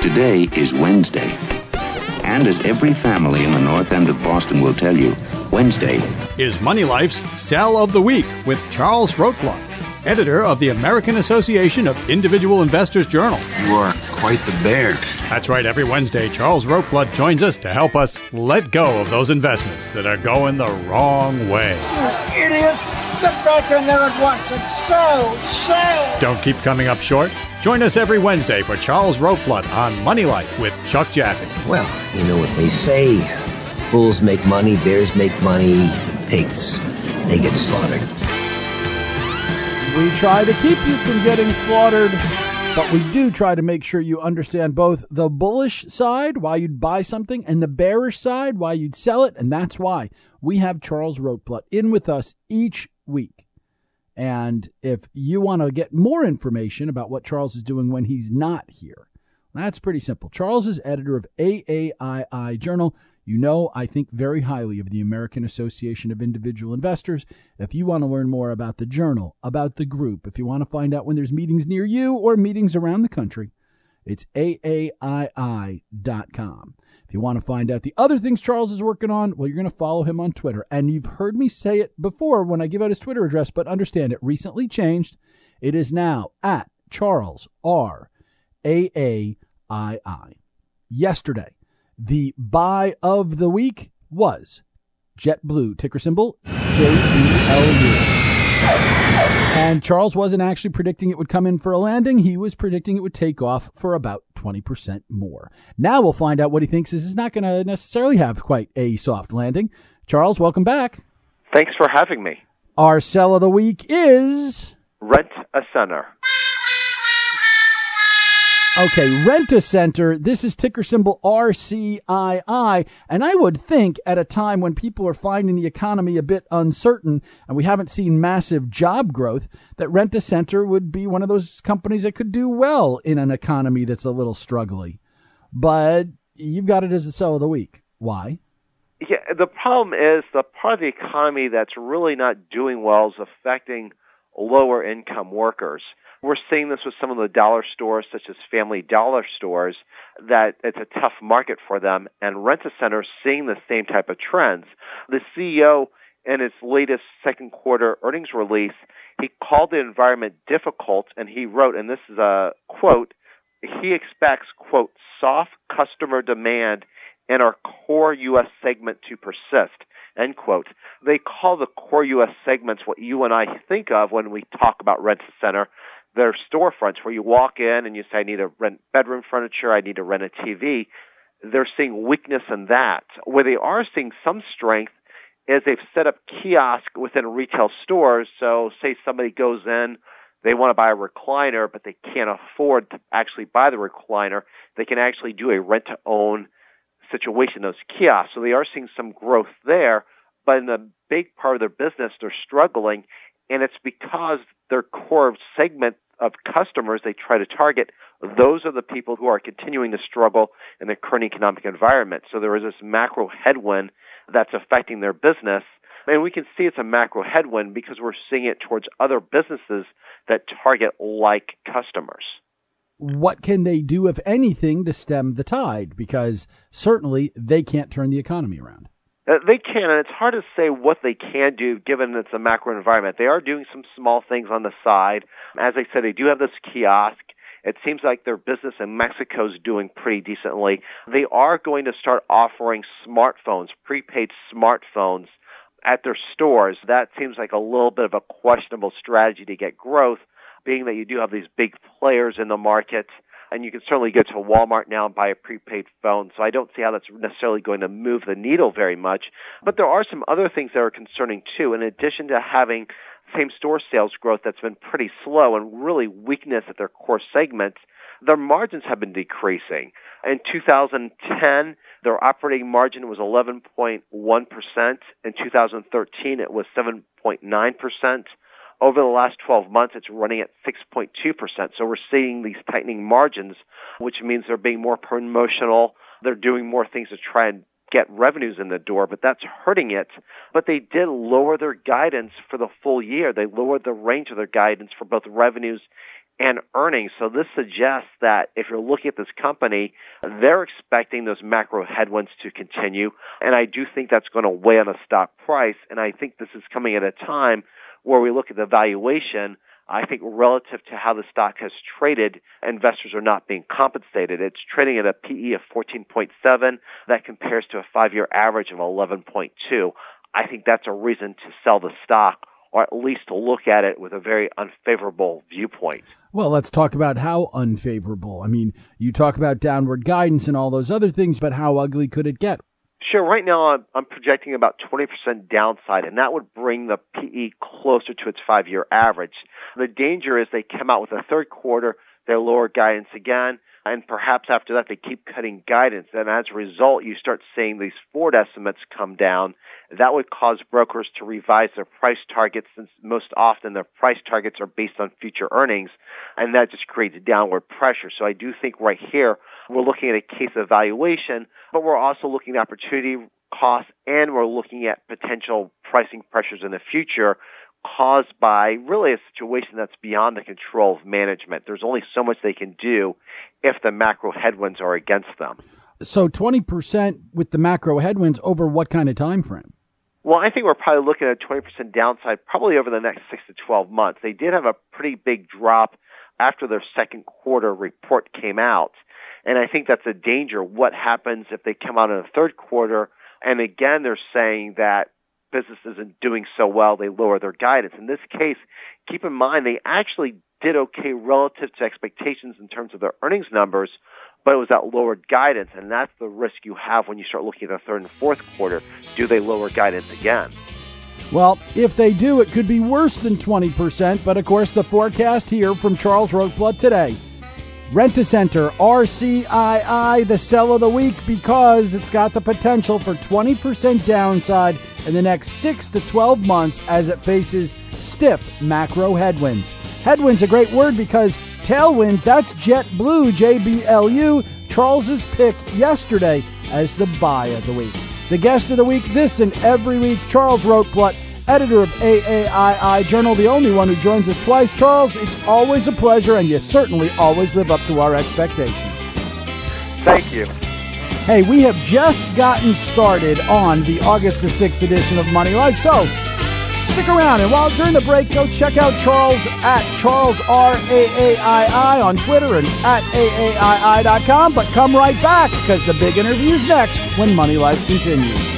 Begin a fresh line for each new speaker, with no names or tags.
Today is Wednesday. And as every family in the North End of Boston will tell you, Wednesday
is Money Life's Sell of the Week with Charles Rotblat, editor of the American Association of Individual Investors Journal.
You are quite the bear.
That's right. Every Wednesday, Charles Rotblat joins us to help us let go of those investments that are going the wrong way.
You idiots! Get back in there at once and sell!
Don't keep coming up short. Join us every Wednesday for Charles Rotblat on Money Life with Chuck Jaffe.
Well, you know what they say. Bulls make money, bears make money, pigs, they get slaughtered.
We try to keep you from getting slaughtered, but we do try to make sure you understand both the bullish side, why you'd buy something, and the bearish side, why you'd sell it. And that's why we have Charles Rotblat in with us each week. And if you want to get more information about what Charles is doing when he's not here, that's pretty simple. Charles is editor of AAII Journal. You know, I think very highly of the American Association of Individual Investors. If you want to learn more about the journal, about the group, if you want to find out when there's meetings near you or meetings around the country, it's AAII.com. If you want to find out the other things Charles is working on, well, you're going to follow him on Twitter. And you've heard me say it before when I give out his Twitter address, but understand it recently changed. It is now at Charles R. AAII. Yesterday, the buy of the week was JetBlue, ticker symbol JBLU. And Charles wasn't actually predicting it would come in for a landing. He was predicting it would take off for about 20% more. Now we'll find out what he thinks is not going to necessarily have quite a soft landing. Charles, welcome back.
Thanks for having me.
Our sell of the week is
Rent-A-Center.
Okay, Rent-A-Center, this is ticker symbol RCII, and I would think at a time when people are finding the economy a bit uncertain and we haven't seen massive job growth, that Rent-A-Center would be one of those companies that could do well in an economy that's a little struggling. But you've got it as a sell of the week. Why?
Yeah, the problem is the part of the economy that's really not doing well is affecting lower income workers. We're seeing this with some of the dollar stores, such as Family Dollar stores, that it's a tough market for them, and Rent-A-Center is seeing the same type of trends. The CEO, in his latest second quarter earnings release, he called the environment difficult, and he wrote, and this is a quote, he expects, quote, soft customer demand in our core U.S. segment to persist, end quote. They call the core U.S. segments what you and I think of when we talk about Rent-A-Center. They're storefronts where you walk in and you say, I need to rent bedroom furniture, I need to rent a TV. They're seeing weakness in that. Where they are seeing some strength is they've set up kiosks within retail stores. So say somebody goes in, they want to buy a recliner, but they can't afford to actually buy the recliner. They can actually do a rent-to-own situation, those kiosks. So they are seeing some growth there. But in the big part of their business, they're struggling. And it's because their core segment of customers they try to target, those are the people who are continuing to struggle in the current economic environment. So there is this macro headwind that's affecting their business. And we can see it's a macro headwind because we're seeing it towards other businesses that target like customers.
What can they do, if anything, to stem the tide? Because certainly they can't turn the economy around.
They can, and it's hard to say what they can do given it's a macro environment. They are doing some small things on the side. As I said, they do have this kiosk. It seems like their business in Mexico is doing pretty decently. They are going to start offering smartphones, prepaid smartphones, at their stores. That seems like a little bit of a questionable strategy to get growth, being that you do have these big players in the market. And you can certainly go to Walmart now and buy a prepaid phone. So I don't see how that's necessarily going to move the needle very much. But there are some other things that are concerning, too. In addition to having same-store sales growth that's been pretty slow and really weakness at their core segments, their margins have been decreasing. In 2010, their operating margin was 11.1%. In 2013, it was 7.9%. Over the last 12 months, it's running at 6.2%. So we're seeing these tightening margins, which means they're being more promotional. They're doing more things to try and get revenues in the door, but that's hurting it. But they did lower their guidance for the full year. They lowered the range of their guidance for both revenues and earnings. So this suggests that if you're looking at this company, they're expecting those macro headwinds to continue. And I do think that's going to weigh on a stock price. And I think this is coming at a time where we look at the valuation. I think relative to how the stock has traded, investors are not being compensated. It's trading at a PE of 14.7. That compares to a 5-year average of 11.2. I think that's a reason to sell the stock, or at least to look at it with a very unfavorable viewpoint.
Well, let's talk about how unfavorable. I mean, you talk about downward guidance and all those other things, but how ugly could it get?
Sure. Right now, I'm projecting about 20% downside, and that would bring the PE closer to its 5-year average. The danger is they come out with a third quarter, they lower guidance again, and perhaps after that they keep cutting guidance. And as a result, you start seeing these forward estimates come down. That would cause brokers to revise their price targets, since most often their price targets are based on future earnings, and that just creates downward pressure. So I do think right here we're looking at a case of valuation, but we're also looking at opportunity costs, and we're looking at potential pricing pressures in the future caused by really a situation that's beyond the control of management. There's only so much they can do if the macro headwinds are against them.
So 20% with the macro headwinds over what kind of time frame?
Well, I think we're probably looking at a 20% downside probably over the next 6 to 12 months. They did have a pretty big drop after their second quarter report came out, and I think that's a danger. What happens if they come out in the third quarter, and again they're saying that business isn't doing so well, they lower their guidance. In this case, keep in mind they actually did okay relative to expectations in terms of their earnings numbers, but it was that lowered guidance, and that's the risk you have when you start looking at the third and fourth quarter. Do they lower guidance again?
Well, if they do, it could be worse than 20%, but of course the forecast here from Charles Rotblat today. Rent-A-Center, RCII, the sell of the week, because it's got the potential for 20% downside in the next 6 to 12 months as it faces stiff macro headwinds. Headwinds, a great word, because tailwinds, that's JetBlue, JBLU, Charles's pick yesterday as the buy of the week. The guest of the week, this and every week, Charles Rotblat, editor of AAII Journal, the only one who joins us twice. Charles, it's always a pleasure, and you certainly always live up to our expectations.
Thank you.
Hey, we have just gotten started on the August the 6th edition of Money Life, so stick around, and during the break, go check out Charles at Charles RAAII on Twitter and at AAII.com, but come right back, because the big interview's next when Money Life continues.